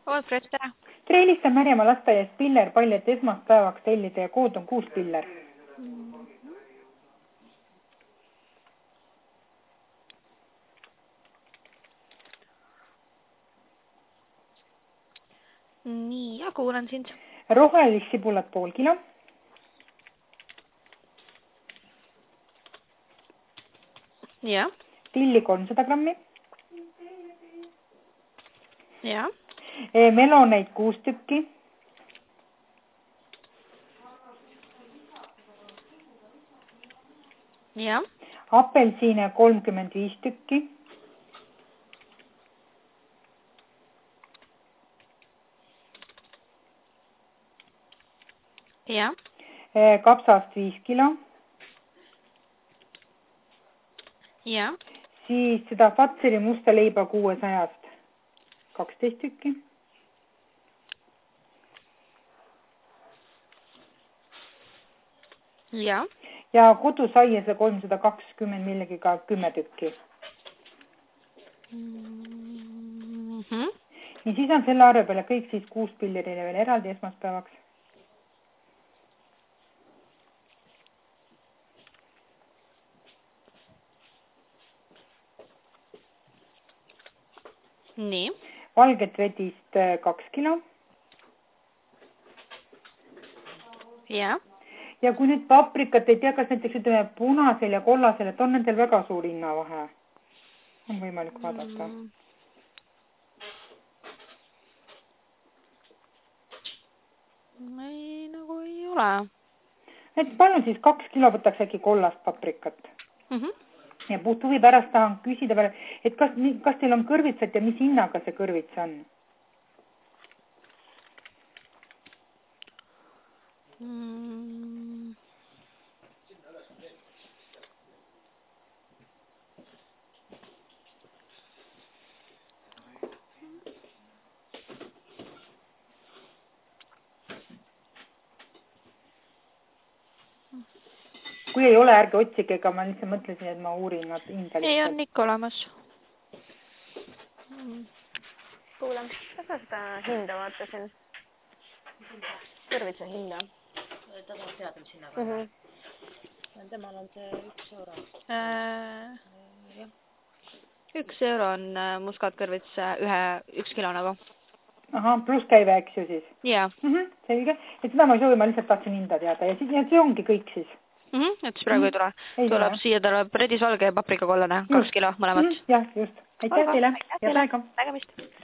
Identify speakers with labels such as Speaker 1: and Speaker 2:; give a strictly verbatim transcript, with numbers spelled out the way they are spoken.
Speaker 1: Olfred, tere.
Speaker 2: tere, helistan Märjamaa lasteaias piller palju, et esmaspäevaks tellida ja kood on kuus piller.
Speaker 1: Mm-hmm. Nii, ja kuulan sind.
Speaker 2: Rohelist sibulat pool kilo.
Speaker 1: Ja.
Speaker 2: Tilli kolmsada grammi.
Speaker 1: Ja.
Speaker 2: Meloneid kuus tükki.
Speaker 1: Ja.
Speaker 2: Apelsiine kolmkümmend viis tükki.
Speaker 1: Ja.
Speaker 2: Kapsast viis kilo.
Speaker 1: Ja.
Speaker 2: Siis seda Fatseri musta leiba kuuesajast kaksteist tükki.
Speaker 1: Ja.
Speaker 2: Ja kodusaiese kolmsada kakskümmend milliga kümme tükki.
Speaker 1: Mm-hmm.
Speaker 2: Nii siis on selle arve peale kõik siis kuus pillerile veel eraldi esmaspäevaks.
Speaker 1: Nii.
Speaker 2: Valget vedist kaks kilo.
Speaker 1: Ja.
Speaker 2: Ja kui nüüd paprikat ei tea, kas näiteks ütleme punasel ja kollasel, et on nendel väga suur hinnavahe. On võimalik vaadata.
Speaker 1: Mm. Ei, nagu ei ole.
Speaker 2: Et palun siis kaks kilo võtaks äkki kollast paprikat.
Speaker 1: Mm-hmm.
Speaker 2: Ja puht huvi pärast tahan küsida veel, et kas, kas teil on kõrvitsat ja mis hinnaga see kõrvits on?
Speaker 1: Mm.
Speaker 2: Kui ei ole, ärge otsige, ega ma lihtsalt mõtlesin, et ma uurin nad hinda lihtsalt.
Speaker 1: Ei, on ikka olemas. Mm. Kuule, kas sa seda hinda vaatasin? Kõrvitsa hinda.
Speaker 3: Ta tahab teada, mis hinnaga
Speaker 1: mm.
Speaker 3: -hmm. Temal on see üks euro.
Speaker 1: Äh,
Speaker 3: jah.
Speaker 1: Üks euro on muskatkõrvits ühe, üks kilo nagu.
Speaker 2: Aha, pluss käive, eks ju siis?
Speaker 1: Jaa.
Speaker 2: Mm -hmm, selge. Et seda ma ei soovi, ma lihtsalt tahtsin hinda teada ja, siis, ja see ongi kõik siis.
Speaker 1: Mm -hmm, et siis praegu mm -hmm. ei tule.
Speaker 2: Ei
Speaker 1: tuleb
Speaker 2: tule.
Speaker 1: siia, tuleb redisvalge ja paprikakollane, kaks kilo mõlemat.
Speaker 2: Mm -hmm, jah, just. Aitäh teile.
Speaker 1: Aitäh teile. Nägemist.